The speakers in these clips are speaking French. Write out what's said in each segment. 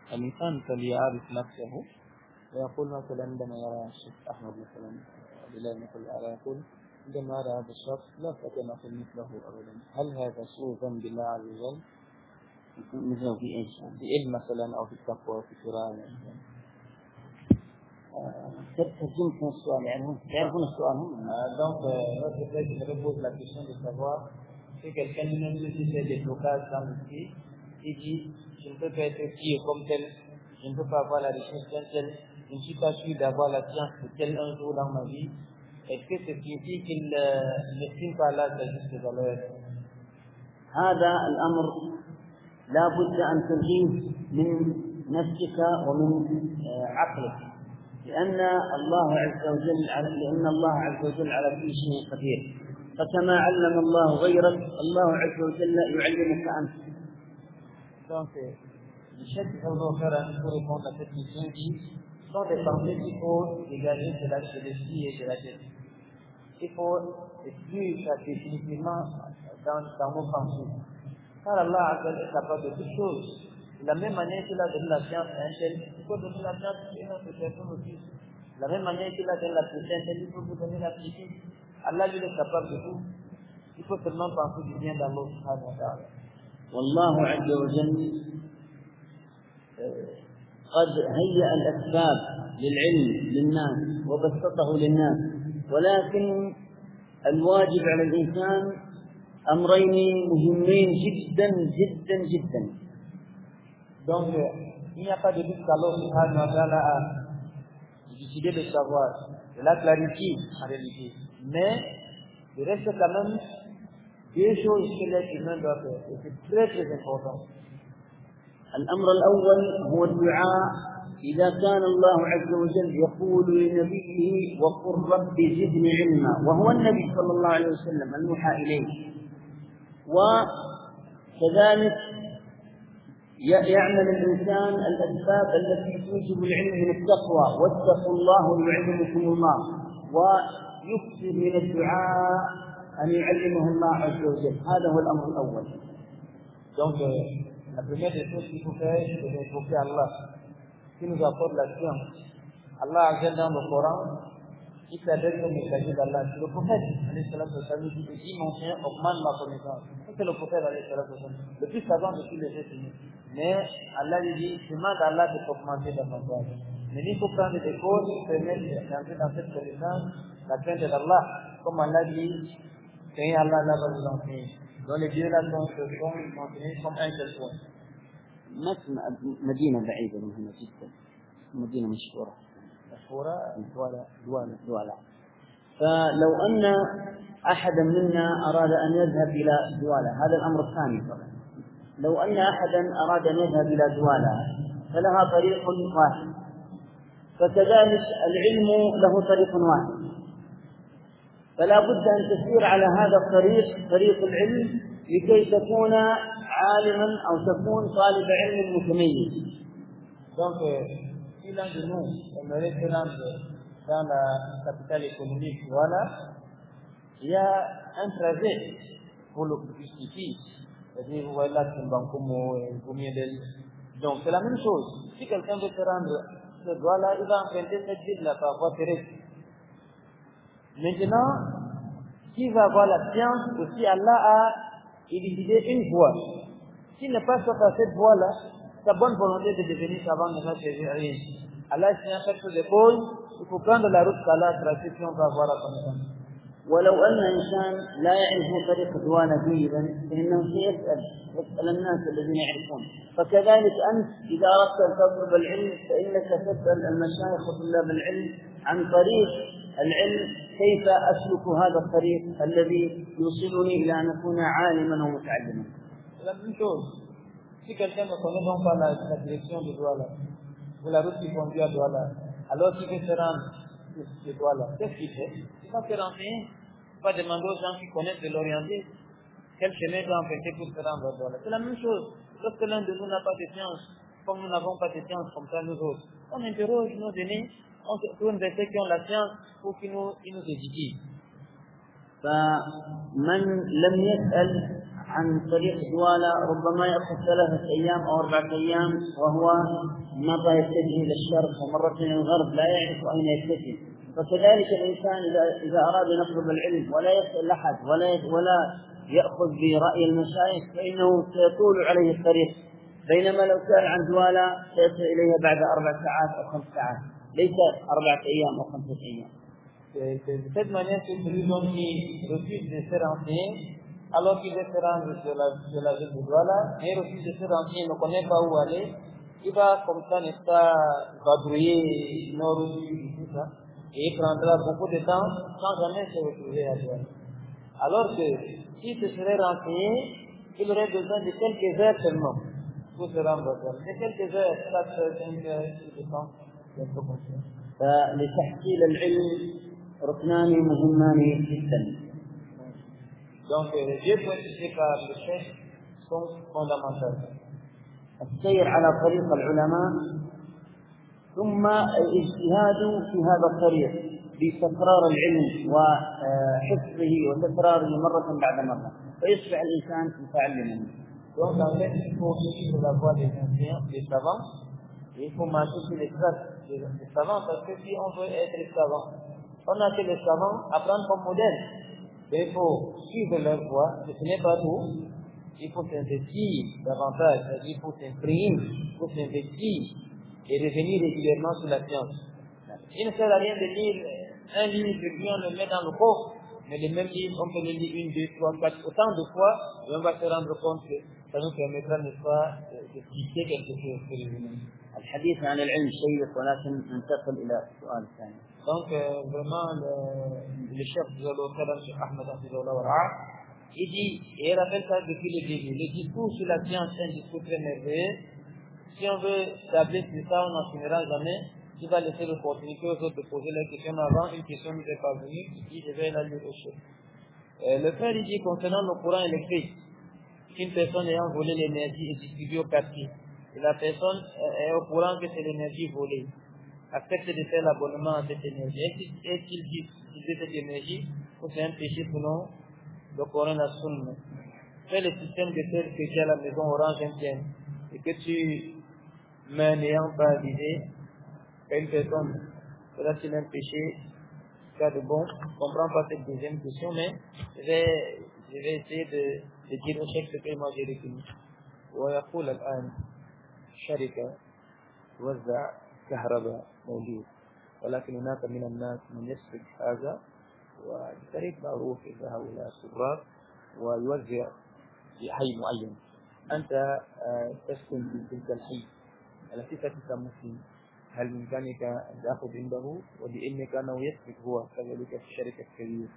الإنسان فليعرف نفسه ويقول مثلا عندما يرى الشيخ أحمد مثلا بلال مثلا يقول عندما يرى هذا الشخص لا أستطيع أن أقول مثله أبدا. هل هذا سوء ظن بالله عز وجل؟ مثله في ايش؟ في علم مثلا أو في التقوى في القراءة مثلا. ترجمة السؤال يعرفون السؤال هم. Donc, notre frère qui me repose la question de savoir si quelqu'un lui-même qui fait des blocages dans l'esprit, il dit je ne peux pas être pire comme tel, je ne peux pas avoir la richesse d'un tel, je ne suis pas sûr d'avoir la science de tel un jour dans ma vie. Est-ce que c'est signifie qu'il n'estime pas là sa juste valeur? هذا الأمر لا بد أن تلغيه من نفسك ومن عقلك، لأن الله عز وجل على كل شيء قدير، فكما علم الله غيرك الله عز وجل يعلمك أنت. Donc, le chef qui va faire pour répondre à cette question dit sont des pensées qu'il faut dégager de l'esprit et de la tête. Il faut exclure ça définitivement dans nos pensées. Car Allah est capable de toutes choses. De la même manière qu'il a donné la science à un tel, il faut donner la science à une autre personne aussi. De la même manière qu'il a donné la piété à un tel, il faut vous donner la piété. Allah lui est capable de tout. Il faut seulement penser du bien d'Allah subhanahu wa ta'ala. والله عز وجل قد هيأ الأسباب للعلم للناس وبسطه للناس، ولكن الواجب على الإنسان أمرين مهمين جدا جدا جدا. Donc, il n'y a pas de doute qu'Allah subhanahu wa ta'ala a décidé de savoir, de la clarifier en réalité. Mais, il reste quand même deux choses que l'être humain doit faire, et c'est très très important. الأمر الأول هو الدعاء. إذا كان الله عز وجل يقول لنبيه وقل رب زدني علما، وهو النبي صلى الله عليه وسلم الموحى إليه، وكذلك يعمل الإنسان الأسباب التي توجب العلم من التقوى، واتقوا الله ويعلمكم الله، ويكثر من الدعاء أن يعلمه الله عز وجل. هذا هو الأمر الأول. Donc, la première des choses qu'il faut faire, c'est d'invoquer Allah, qui nous apporte la science. Allah a dans le Coran, il s'adresse au messager d'Allah. C'est le prophète, qui dit mon Seigneur augmente ma connaissance. C'est le prophète, le plus savant de tous les êtres humains. Mais Allah lui dit, demande à Allah de t'augmenter davantage. Mais il faut prendre des causes qui permettent d'entrer dans cette connaissance, la crainte d'Allah. Comme Allah dit, Seigneur Allah, là va vous enseigner. Donc les deux là sont mentionnés comme un seul point. مدينة بعيدة مهمة جدا، مدينة مشهورة دوالة. فلو أن أحدا منا أراد أن يذهب إلى دوالة، هذا الأمر الثاني طبعا. لو أن أحدا أراد أن يذهب إلى دوالة فلها طريق واحد، فكذلك العلم له طريق واحد، فلا بد أن تسير على هذا الطريق، طريق العلم، لكي تكون عالما أو تكون طالب علم متميز. Donc, si l'un de nous aimerait se rendre dans la capitale économique, voilà, il y a un trajet pour le justifier. C'est-à-dire, vous voyez là, Timbankomo et Gomiedel. Donc, c'est la même chose. Si quelqu'un veut se rendre ce doigt-là, il va emprunter cette ville-là par voie terrestre. Maintenant, qui va avoir la science aussi, Allah a élucidé une voie. S'il n'est pas sur cette voie-là, sa bonne volonté de devenir savant ne va servir à rien. Allah est fait sur des pôles, il faut prendre la route qu'Allah a tracée si on va avoir la connaissance. ولو أن إنسان لا يعرف طريق دوالة جيدا فإنه سيسأل الناس الذين يعرفون. فكذلك أنت إذا أردت أن تطلب العلم فإنك تسأل المشايخ وطلاب العلم عن طريق العلم، كيف أسلك هذا الطريق الذي يوصلني إلى أن أكون عالما ومتعلما. La même chose, si quelqu'un ne connaît donc pas la direction de Douala, ou la route qui conduit à Douala, alors qu'il veut se rendre de Douala, qu'est-ce qu'il fait? Il va se renseigner, il va demander aux gens qui connaissent de l'orienter, quel chemin doit emprunter pour se rendre à Douala. C'est la même chose, lorsque l'un de nous n'a pas de science, comme nous n'avons pas de science comme ça nous autres, on interroge nos aînés, on se tourne vers ceux qui ont la science pour qu'ils nous édifient. فمن لم يسأل عن طريق دولة ربما يأخذ 3 أيام أو 4 أيام، وهو مرة يتجه إلى الشرق ومرة إلى الغرب لا يعرف أين يتجه. فكذلك الإنسان إذا أراد أن يطلب العلم ولا يسأل أحد ولا يأخذ برأي المشايخ فإنه سيطول عليه الطريق، بينما لو سأل عن دولة سيصل إليها بعد 4 ساعات أو 5 ساعات، ليس 4 أيام أو 5 أيام. C'est de cette manière que celui qui refuse de se renseigner, alors qu'il veut se rendre de la ville de Douala, et refuse de se renseigner, ne connaît pas où aller, il va comme ça, n'est-ce pas, vadrouiller nord ou sud, tout ça, et il prendra beaucoup de temps sans jamais se retrouver à Douala. Alors que s'il se serait renseigné, il aurait besoin de quelques heures seulement pour se rendre à Douala. De quelques heures, 4 heures, 5 heures, tout dépend de ce qu'on fait. فلتحصيل العلم ركنان مهمان جدا. Donc les 2 points cités par le chef sont fondamentaux. السير على طريق العلماء، ثم الاجتهاد في هذا الطريق بتكرار العلم وحفظه وتكراره مرة بعد مرة، فيصبح الإنسان متعلما. Donc en fait, il faut suivre la voie des anciens, des savants, et il faut marcher sur les traces des savants, parce que si on veut être savant, on a que les savants à prendre comme modèle. Il faut suivre leur voie, mais ce n'est pas tout. Il faut s'investir davantage, c'est-à-dire il faut s'imprégner, il faut s'investir et revenir régulièrement sur la science. Il ne sert à rien de lire un livre et puis on le met dans le coffre, mais le même livre, on peut le lire 1, 2, 3, 4, autant de fois, et on va se rendre compte que ça nous permettra, n'est-ce pas, de fixer quelque chose sur les humains. الحديث عن العلم شيق، ولكن ننتقل إلى السؤال الثاني. Donc, vraiment, le chef de l'Okadam, Cheikh Ahmed Hafizullah Wara'a, il dit, et il rappelle ça depuis le début, le discours sur la science est un discours très merveilleux. Si on veut s'appeler sur ça, on n'en finira jamais. Il va laisser l'opportunité aux autres de poser la question avant. Une question ne est pas venue, il dit, je vais la lire au chef. Le frère, il dit, concernant le courant électrique, qu'une personne ayant volé l'énergie est distribuée au quartier, et la personne est au courant que c'est l'énergie volée, accepte de faire l'abonnement à cette énergie. Est-ce qu'il dit utiliser cette énergie ou c'est un péché selon le Coran et la Sunna? Fais le système de tel que tu as à la maison orange indienne et que tu mets n'ayant pas avisé à une personne, sera-t-il un péché? Cas de bon, je ne comprends pas cette deuxième question, mais je vais essayer de dire au chef ce que moi j'ai retenu. ويقول الآن شركة توزع كهرباء موجود، ولكن هناك من الناس من يسرق هذا وبطريق معروف يذهب إلى السراق ويوزع في حي معين. أنت تسكن في تلك الحي التي تسكن مسلم، هل بإمكانك أن تأخذ عنده وبإنك أنه يسرق هو كذلك في الشركة الكبيرة؟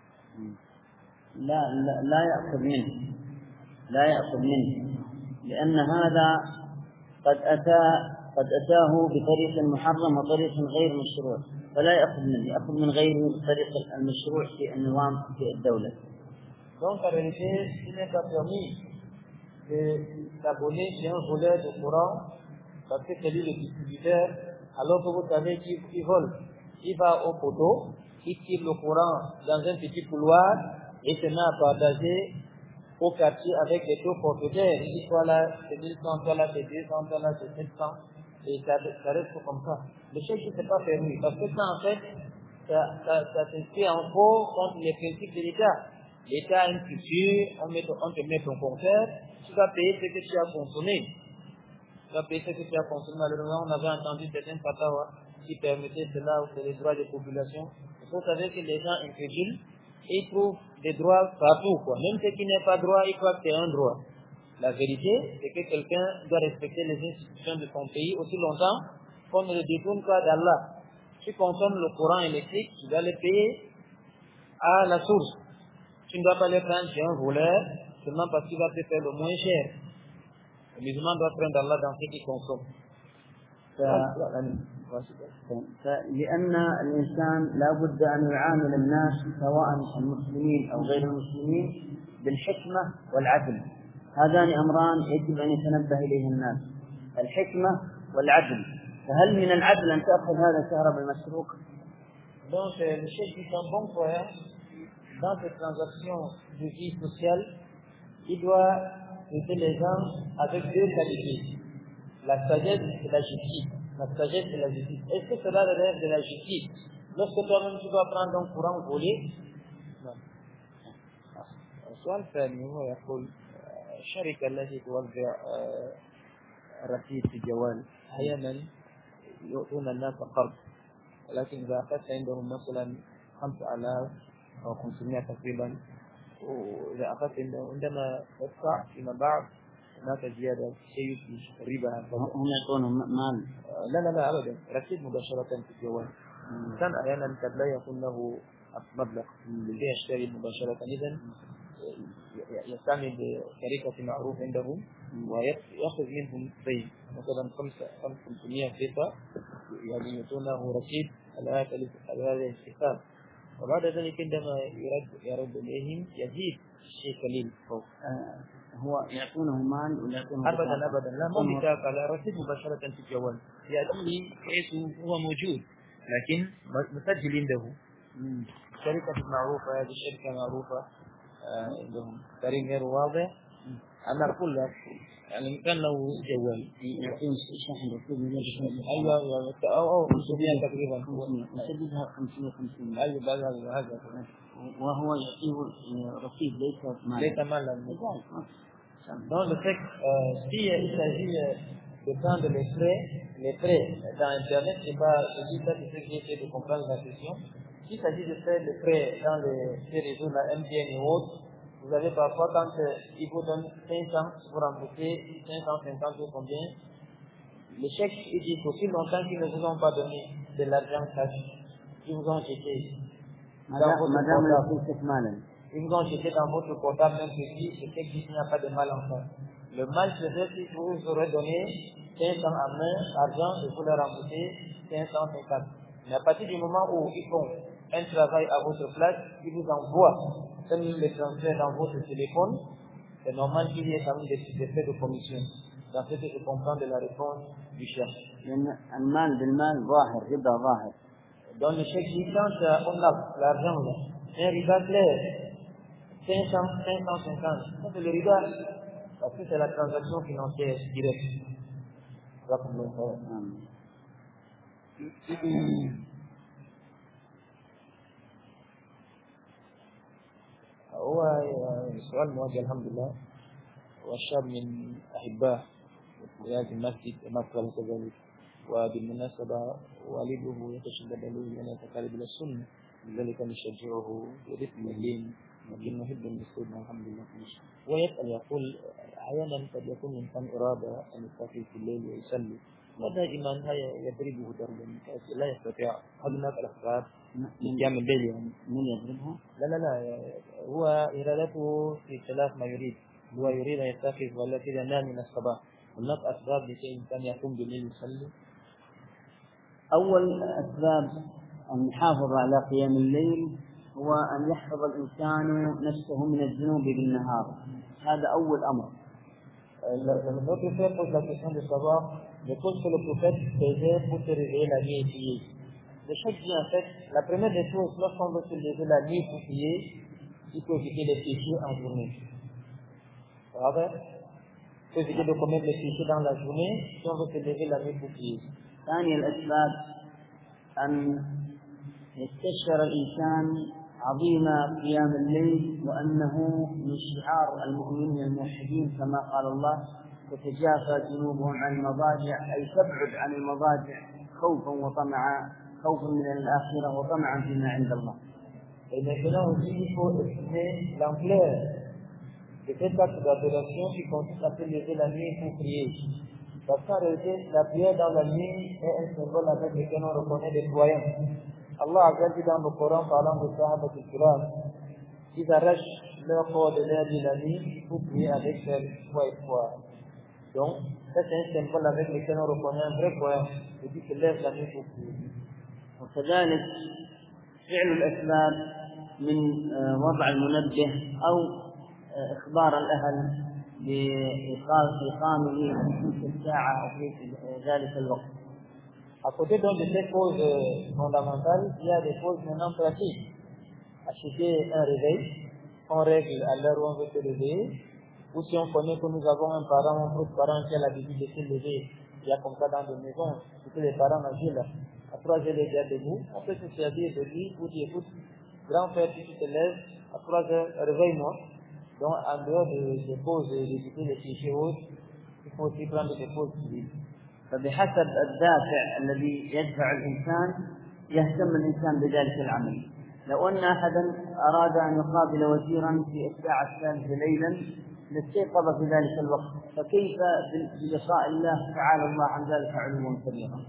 لا يأخذ منه، لا يأخذ منه، لأن هذا قد أتاه بطريق محرم وطريق غير مشروع، فلا يأخذ منه، يأخذ من غيره بطريق المشروع في النظام في الدولة. Donc en réalité, il n'est pas permis de s'abonner chez un voleur de courant parce que c'est lui le distributeur, alors que vous savez qu'il vole. Il va au poteau, il tire le courant dans un petit couloir et se met à partager au quartier avec les taux forfaitaires. Il dit soit là c'est 1100, soit là c'est 200, soit là c'est 700, et ça reste comme ça. Le chèque ne s'est pas permis parce que ça en fait, ça s'inscrit en faux contre les principes de l'État. L'État a une culture, on te met ton compteur, tu vas payer ce que tu as consommé. Tu vas payer ce que tu as consommé. Malheureusement, on avait entendu certains fatwas qui permettaient cela ou c'est les droits des populations. Il faut savoir que les gens incrédules, ils trouvent des droits partout, quoi. Même ce qui n'est pas droit, ils croient que c'est un droit. La vérité, c'est que quelqu'un doit respecter les institutions de son pays aussi longtemps qu'on ne le détourne pas d'Allah. Tu consommes le courant électrique, tu dois le payer à la source. Tu ne dois pas le prendre chez un voleur seulement parce qu'il va te faire le moins cher. Le musulman doit prendre Allah dans ce qu'il consomme. لأن الإنسان لا بد أن يعامل الناس سواء المسلمين أو غير المسلمين بالحكمة والعدل. هذان أمران يجب أن يتنبه إليه الناس، الحكمة والعدل. فهل من العدل أن تأخذ هذا الكهرباء المسروق؟ Donc, le chef est un bon croyant. Dans ces transactions de vie sociale, il doit traiter les gens avec deux qualités. La sagesse et la justice. La sagesse et la justice. Est-ce que cela relève de la justice? Lorsque toi-même tu dois prendre un courant volé? Non. السؤال الثاني هو يقول الشركة التي توزع رصيد في الجوال أحيانا يؤتون الناس قرض، ولكن إذا أخذت عندهم مثلا 5000 أو 500 تقريبا، وإذا أخذت عندما تدفع فيما بعد هناك زيادة شيء في الربا. هم يعطونهم مال؟ لا أبدا، رصيد مباشرة في الجوال. الإنسان أحيانا قد لا يكون له مبلغ ليشتري مباشرة، إذن يستعمل شركة معروف عندهم ويأخذ منهم زي مثلا 500 صفة، يعني يعطونه رصيد على هذا الحساب، وبعد ذلك عندما يرد إليهم يزيد شيء قليل فوق. هو يعطونه مال ولا يعطونه أبدا لا، ما بتاعك على رصيد مباشرة في الجوال، يأتيه كيس هو موجود لكن مسجل عنده. شركة معروفة، هذه الشركة معروفة عندهم طريق غير واضح. أنا أقول لك يعني كان له جوال يعطون شحن رصيد، أيوة أو 500 تقريبا، يسددها 550. أيوة هذا وهو يعطيه رصيد ليس مالا. Dans le fait, si il s'agit de prendre les frais dans Internet, c'est pas, je dis ça, c'est ce qui essaie de comprendre la question. S'il s'agit de faire des frais dans ces réseaux, la MTN et autres, vous avez parfois quand ils vous donnent 500, vous remboursez 550 ou combien, les chèques, ils disent aussi longtemps qu'ils ne vous ont pas donné de l'argent cash, ils vous ont jeté dans votre portable. Ils vous ont jeté dans votre portable, même si je sais qu'il n'y a pas de mal en fait. Le mal serait si vous aurez donné 500 à main, argent, et vous leur remboursez 550. Mais à partir du moment où ils font un travail à votre place, ils vous envoient les transferts dans votre téléphone, c'est normal qu'il y ait quand même des effets de commission. Dans ce que je comprends de la réponse du chef. Dans le chèque distant, on a l'argent là. C'est un riba clair. 550. Ça c'est le riba. Parce que c'est la transaction financière directe. هو سؤال موجه الحمد لله، والشاب من أحباه في هذا المسجد مقبل كذلك، وبالمناسبة والده يتشدد له أن يتقرب إلى السنة، لذلك نشجعه برتم اللين، لكن نحب المسجد الحمد لله. ويسأل يقول أحيانا قد يكون الإنسان إرادة أن يستيقظ في الليل ويصلي، ودائما يضربه ضربا لا يستطيع. هل هناك الأخبار قيام الليل يعني من يضربه؟ لا هو إرادته في خلاف ما يريد. هو يريد أن يستيقظ ولكن ينام من الصباح. هناك أسباب لكي الإنسان يقوم بالليل يصلي؟ أول أسباب المحافظة على قيام الليل هو أن يحفظ الإنسان نفسه من الذنوب بالنهار، هذا أول أمر. Notre frère pose la question de savoir de quoi que le prophète faisait pour se réveiller la nuit et prier. De chaque vie, en fait, la première des choses, lorsqu'on veut se lever la nuit pour prier, il faut éviter les péchés en journée. Il faut éviter de commettre les péchés dans la journée si on veut se lever la nuit pour prier. ثاني الأسباب أن يستشعر الإنسان عظيم قيام الليل وأنه من شعار المؤمنين الموحدين كما قال الله: تتجافى جنوبهم عن المضاجع، أي تبعد عن المضاجع خوفا وطمعا، خوفا من الآخرة وطمعا فيما عند الله. Et maintenant aussi, il faut estimer l'ampleur de cet acte d'adoration qui consiste à se lever la nuit pour prier. Parce qu'en réalité, la prière dans la nuit est un symbole avec lequel on reconnaît des croyants. Allah a dit dans le Coran, parlant de Sahaba al-Kiram, ils arrachent leur corps de l'air de la nuit pour prier avec leur foi et foi. Donc, c'est un symbole avec lequel on reconnaît un vrai croyant, celui qui se lève la nuit pour prier. وكذلك فعل الأسباب من وضع المنبه أو إخبار الأهل بإقامه في تلك الساعة أو في ذلك الوقت. À côté donc de ces causes fondamentales, il y a des causes maintenant pratiques. Acheter un réveil, on règle à l'heure où on veut se lever, Ou si on connaît que nous avons un parent, un autre parent qui a l'habitude de se lever, il y a comme ça dans des maisons, c'est que les parents agissent là. À 3 heures, il est déjà debout, on peut se servir de lui pour dire, écoute, grand-père, si tu te lèves, à 3 heures, réveille-moi. Donc, en dehors des pauses et d'écouter les clichés autres, il faut aussi prendre des pauses civiles. فبحسب الدافع الذي يدفع الإنسان يهتم الإنسان بذلك العمل. لو أن أحدا أراد أن يقابل وزيرا في الساعة 3 ليلا لاستيقظ في ذلك الوقت، فكيف بلقاء الله تعالى الله عن ذلك علوا كبيرا.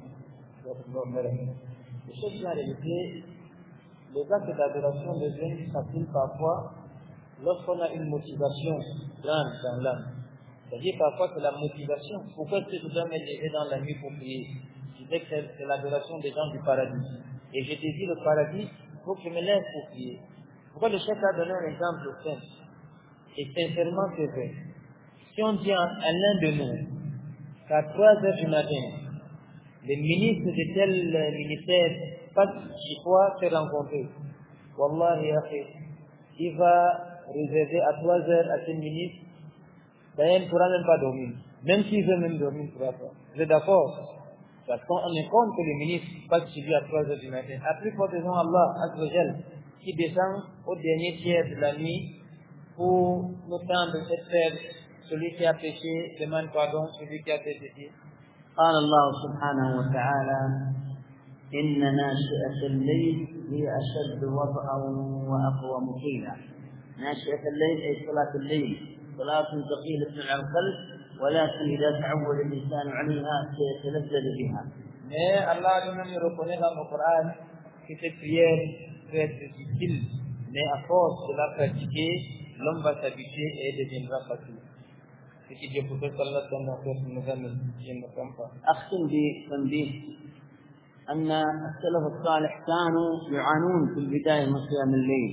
Les choses en réalité, les actes d'adoration deviennent faciles parfois lorsqu'on a une motivation grande dans l'âme. C'est-à-dire parfois c'est la motivation. Pourquoi est-ce que je dois me lever dans la nuit pour prier? Je disais que c'est l'adoration des gens du paradis. Et je désire le paradis, il faut que je me lève pour prier. Pourquoi le chef a donné un exemple simple? Et sincèrement c'est vrai. Si on dit à l'un de nous qu'à 3 heures du matin, le ministre de tel ministère passe chez toi se rencontrer, Wallahi, il va réserver à 3 heures à ce ministre. D'ailleurs, il ne pourra même pas dormir. Même s'il veut même dormir, il ne pourra pas. Vous êtes d'accord? Parce qu'on compte que le ministre passe chez lui à 3 heures du matin. À plus forte raison, Allah, Azza qui descend au dernier tiers de la nuit pour nous tendre cette fève. Celui qui a péché demande pardon, celui qui a péché. قال الله سبحانه وتعالى: إن ناشئة الليل هي أشد وطئا وأقوم قيلا. ناشئة الليل أي صلاة الليل، صلاة ثقيلة على القلب، ولكن إذا تعود الإنسان عليها سيتلذذ بها. Mais Allah lui-même reconnaît dans le Coran que cette prière peut être difficile, mais à force de la pratiquer, l'homme va s'habituer et deviendra facile. Ce qui Dieu peut faire Allah dans notre nous-mêmes, je ne me trompe pas. أختم بتنبيه أن السلف الصالح كانوا يعانون في البداية من قيام الليل،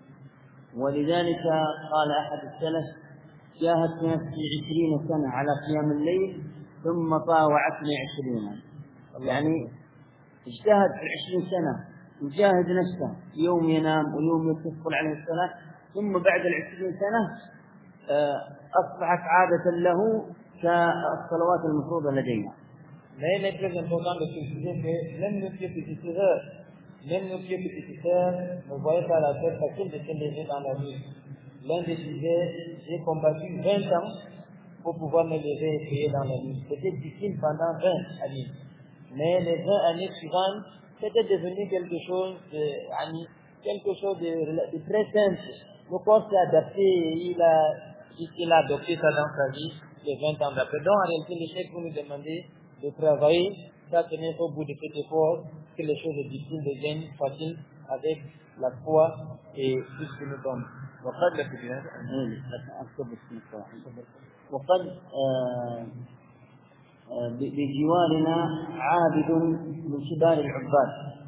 ولذلك قال أحد السلف: جاهدت نفسي 20 سنة على قيام الليل ثم طاوعتني 20. يعني اجتهد في 20 سنة يجاهد نفسه، يوم ينام ويوم يتصل عليه الصلاة، ثم بعد 20 سنة أصبحت عادة له كالصلوات المفروضة لدينا. Mais il est très important de préciser que même nos pieds petiteurs ne voyaient pas la tête facile de se lever dans la nuit. L'un des disait: j'ai combattu 20 ans pour pouvoir me lever et prier dans la nuit. C'était difficile pendant 20 années. Mais les 20 années suivantes, c'était devenu quelque chose de très simple. Le corps s'est adapté et il a adopté ça dans sa vie les 20 ans d'après. Donc en réalité, le chef vous nous demander de travailler, ça tenir au bout de cet effort, que les choses difficiles deviennent faciles avec la foi et tout ce que nous donne. وقد بجوارنا عابد من كبار العباد،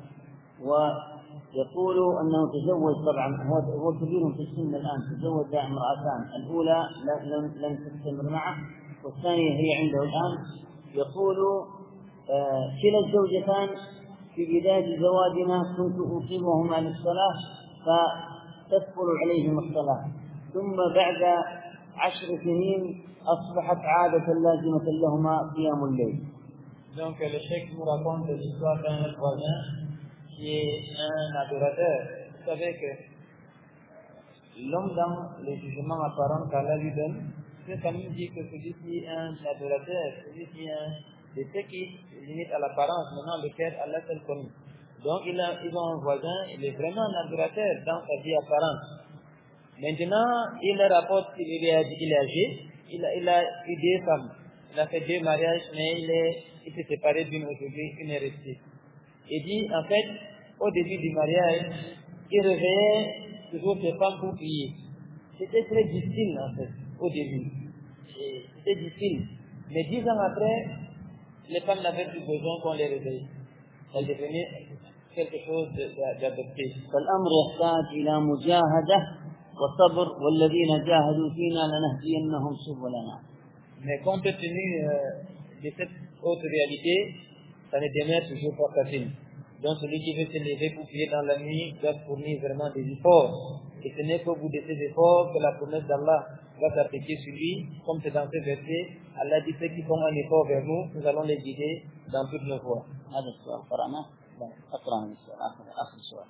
ويقول أنه تزوج، طبعا هو كبير في السن الآن، تزوج امرأتان، الأولى لم تستمر معه والثانية هي عنده الآن. يقول: كلا الزوجتان في بداية زواجنا كنت أقيمهما للصلاة فتثقل عليهم الصلاة، ثم بعد 10 سنين أصبحت عادة لازمة لهما قيام الليل. Donc le cheikh nous raconte l'histoire d'un voisin qui est un adorateur. Vous savez que l'homme dans les jugements apparents qu'Allah lui donne, c'est quand même dit que celui-ci est un adorateur, celui-ci est un de ceux qui limitent à l'apparence, maintenant lequel Allah seul connaît. Donc ils ont un voisin, il est vraiment un adorateur dans sa vie apparente. Maintenant, il rapporte qu'il est âgé, il a eu 2 femmes, il a fait 2 mariages, mais il s'est séparé d'une aujourd'hui, une est restée. Il dit, en fait, au début du mariage, il réveillait toujours ses femmes pour prier. C'était très difficile, en fait, au début. C'était difficile. Mais 10 ans après, les femmes n'avaient plus besoin qu'on les réveille. Elles devenaient quelque chose d'adopté. فالأمر يحتاج إلى مجاهدة وصبر، والذين جاهدوا فينا لنهدينهم سبلنا. Mais compte tenu de cette autre réalité, ça ne demeure toujours pas facile. Donc celui qui veut se lever pour prier dans la nuit doit fournir vraiment des efforts. Et ce n'est qu'au bout de ces efforts que la promesse d'Allah va s'appliquer sur lui, comme c'est dans ce verset, Allah dit ceux qui font un effort vers nous, nous allons les guider dans toutes nos voies. هذا السؤال قرأناه؟ لا أقرأ من السؤال آخر سؤال.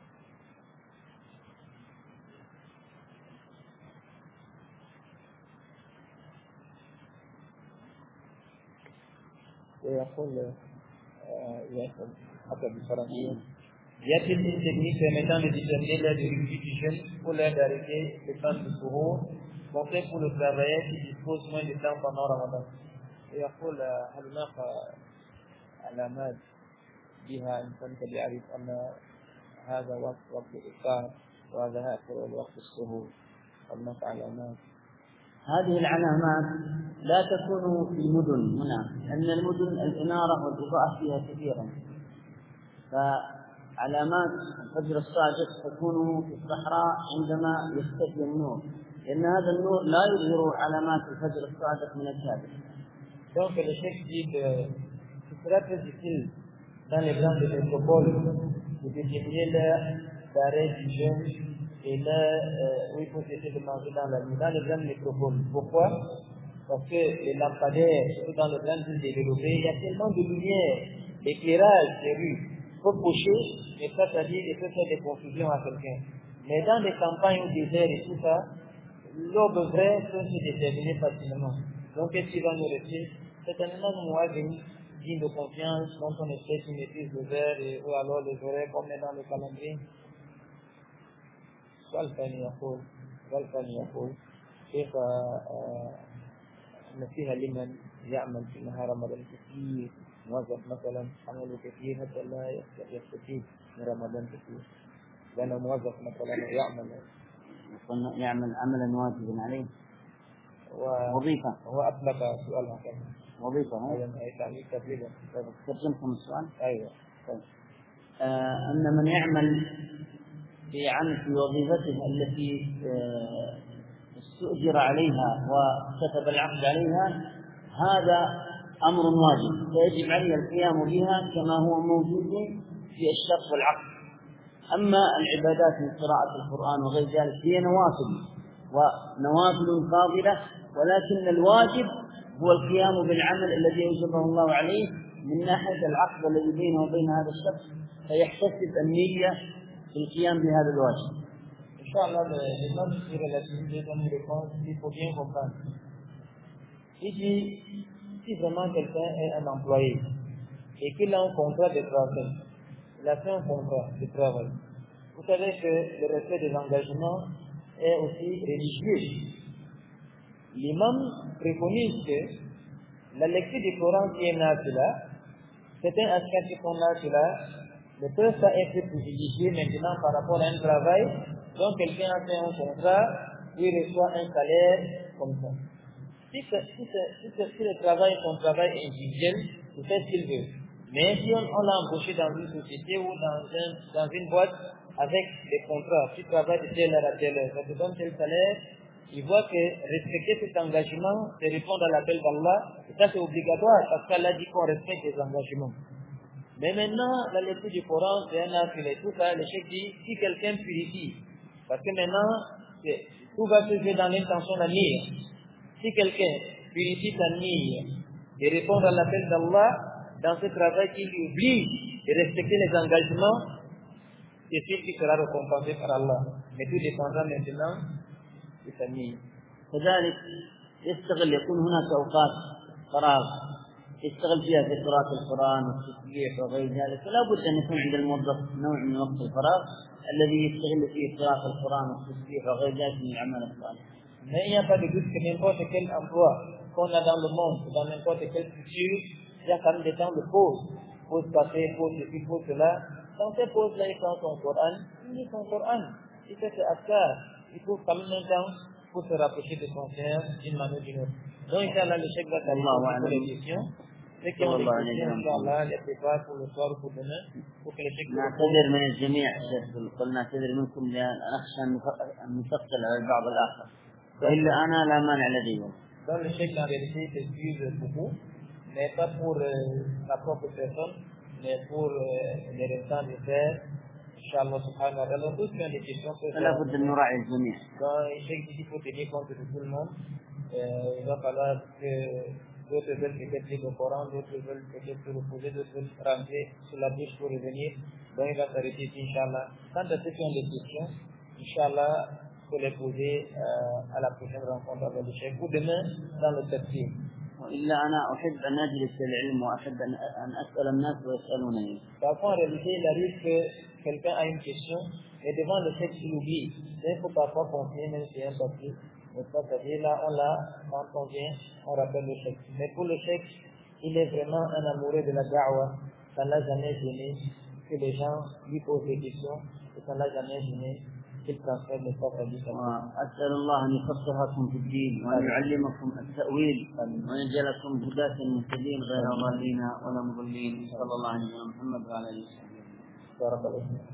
Y a-t-il une technique permettant de déterminer l'heure de rupture du jeûne ou l'heure d'arrêter le temps du suhour, conseil pour le travailleur qui dispose moins de temps pendant Ramadan? يقول هل هناك علامات بها إنسان يعرف أن هذا وقت الإفطار وهذا آخر وقت السحور؟ هناك علامات؟ هذه العلامات لا تكون في المدن هنا، لأن المدن الإنارة والإضاءة فيها كثيرا، فعلامات الفجر الصادق تكون في الصحراء عندما يختفي النور، لأن هذا النور لا يظهر علامات الفجر الصادق من الكاذب. Donc le chef dit que ce sera très difficile dans les grandes métropoles de déterminer l'heure d'arrêt du jeûne et l'heure où il faut cesser de manger dans la nuit, dans les grandes métropoles. Pourquoi? Parce que les lampadaires, surtout dans les grandes villes développées, il y a tellement de lumière, l'éclairage des rues peut coucher, mais ça, c'est-à-dire qu'il peut faire des confusions à quelqu'un. Mais dans les campagnes ou déserts et tout ça, l'aube vraie peut se déterminer facilement. Donc, qu'est-ce qui va nous rester? C'est un moment digne de confiance, dont on essaie de maîtrise les heures ou alors les horaires comme est dans le calendrier. والثاني يقول كيف نصيحة لمن يعمل في نهار رمضان كثير، موظف مثلا عمله كثير حتى لا يستفيد من رمضان كثير، لأنه موظف مثلا يعمل عملا واجبا عليه وظيفة. هو أطلق سؤال هكذا وظيفة. أي تعليق تبليغا. ترجمكم السؤال؟ أيوة. أن من يعمل في وظيفته التي استؤجر عليها وكتب العقد عليها، هذا أمر واجب فيجب عليه القيام بها كما هو موجود في الشرط والعقد. أما العبادات من قراءة القرآن وغير ذلك هي ونوافل فاضلة، ولكن الواجب هو القيام بالعمل الذي أوجبه الله عليه من ناحية العقد الذي بينه وبين هذا الشخص، فيحتسب النية في القيام بهذا الواجب. Inch'Allah, les hommes qui relativisent une réponse, il faut bien comprendre. Ici, si vraiment quelqu'un est un employé et qu'il a un contrat de travail, il a fait un contrat de travail. Vous savez que le respect des engagements est aussi religieux. L'imam préconise que la lecture du Coran qui est là, certains aspects qui sont là, ne peuvent pas être privilégiés maintenant par rapport à un travail. Donc quelqu'un a fait un contrat, il reçoit un salaire comme ça. Si le travail est un travail individuel, il fait ce qu'il veut. Mais si on l'a embauché dans une société ou dans une boîte avec des contrats, tu travailles de telle heure à telle heure, ça te donne tel salaire, il voit que respecter cet engagement, c'est répondre à l'appel d'Allah, et ça c'est obligatoire parce qu'Allah dit qu'on respecte les engagements. Mais maintenant, la lecture du Coran, c'est un acte et tout ça, le chef dit, si quelqu'un purifie, parce que maintenant, tout va se faire dans l'intention de la niyyah. Si quelqu'un purifie sa niyyah et répond à l'appel d'Allah, dans ce travail qui lui oblige de respecter les engagements, c'est sûr qu'il sera récompensé par Allah. Mais tout dépendra maintenant de sa niyyah. كذلك يستغل، يكون هناك أوقات فراغ يشتغل فيها في قراءة القرآن والتسبيح وغير ذلك، فلا بد أن يكون عند الموظف نوع من وقت الفراغ الذي يستغل فيه قراءة القرآن والتسبيح وغير ذلك من الأعمال الصالحة. Mais il n'y a pas de doute que n'importe quel emploi qu'on a dans le monde, dans n'importe quelle culture, il y a quand même des temps de pause. Pause café, pause ceci, pause cela. Dans ces pauses-là, il prend son Coran, il lit son Coran. Il fait ses affaires. Il trouve quand même un temps pour se rapprocher de son Seigneur d'une manière ou d'une autre. Donc, Inch'Allah, le chèque va t'arriver pour les questions. Ceux qui ont des questions, Inch'Allah, les préparent pour le soir ou pour demain, pour que les chèques نعتذر من الجميع شيخ، قلنا نعتذر منكم لأن نخشى أن نثقل على البعض الآخر، وإلا أنا لا مانع لدي. Donc, le chèque, en réalité, s'excuse beaucoup, mais pas pour sa propre personne, mais pour les restants des frères. Inch'Allah subhanahu wa ta'ala, tous les questions. فلا بد أن نراعي الجميع. Il faut tenir compte de tout le monde. Il va falloir que d'autres veulent peut-être lire le Coran, d'autres veulent peut-être se reposer, d'autres veulent rentrer sur la bouche pour revenir. Donc il va s'arrêter ici, Inch'Allah. Quant à ceux qui ont des questions, Inch'Allah, il faut les poser à la prochaine rencontre avec le chef ou demain dans le tafsir. وإلا أنا أحب أن أجلس للعلم وأحب أن أسأل الناس ويسألونني. Parfois, en réalité, il arrive que quelqu'un a une question et devant le chef, il oublie. Il faut parfois continuer, même si c'est un papier. C'est-à-dire là, quand on vient, on rappelle le chef. Mais pour le chef, il est vraiment un amoureux de la da'wah. Ça ne l'a jamais gêné que les gens lui posent des questions et ça ne l'a jamais gêné qu'il transfère le corps à lui. وأسأل الله أن يفقهكم في الدين وأن يعلمكم التأويل وأن يجعلكم هداة مهتدين غير ضالين ولا مضلين. صلى الله عليه وسلم محمد وعلى آله وصحبه. بارك الله.